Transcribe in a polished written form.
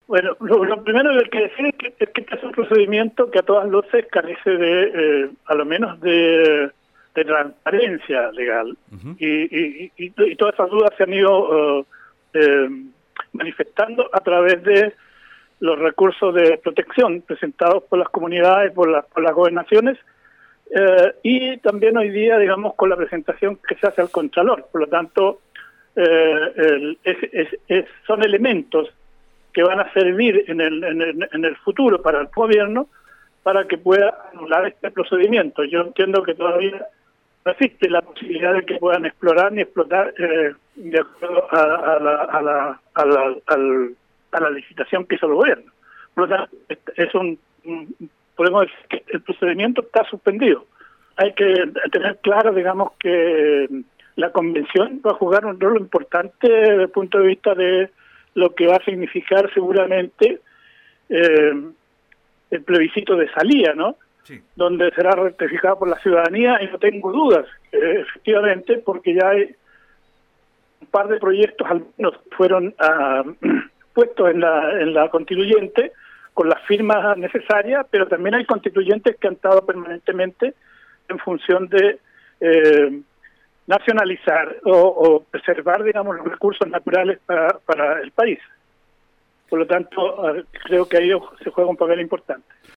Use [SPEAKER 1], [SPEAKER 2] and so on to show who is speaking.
[SPEAKER 1] Bueno, lo primero que hay que decir es que este es un procedimiento que a todas luces carece de, a lo menos de transparencia legal.
[SPEAKER 2] Ujú.
[SPEAKER 1] Y todas esas dudas se han ido manifestando a través de los recursos de protección presentados por las comunidades, por las gobernaciones, y también hoy día, digamos, con la presentación que se hace al Contralor. Por lo tanto, son elementos que van a servir en el futuro para el gobierno para que pueda anular este procedimiento. Yo entiendo que todavía no existe la posibilidad de que puedan explorar ni explotar de acuerdo a la licitación que hizo el gobierno. Por lo tanto, podemos decir que el procedimiento está suspendido. Hay que tener claro, digamos, que la convención va a jugar un rol importante desde el punto de vista de lo que va a significar seguramente el plebiscito de salida, ¿no?
[SPEAKER 2] Sí.
[SPEAKER 1] Donde será ratificado por la ciudadanía, y no tengo dudas, efectivamente, porque ya hay un par de proyectos al menos fueron puestos en la constituyente con las firmas necesarias, pero también hay constituyentes que han estado permanentemente en función de nacionalizar o preservar, digamos, los recursos naturales para el país. Por lo tanto, creo que ahí se juega un papel importante.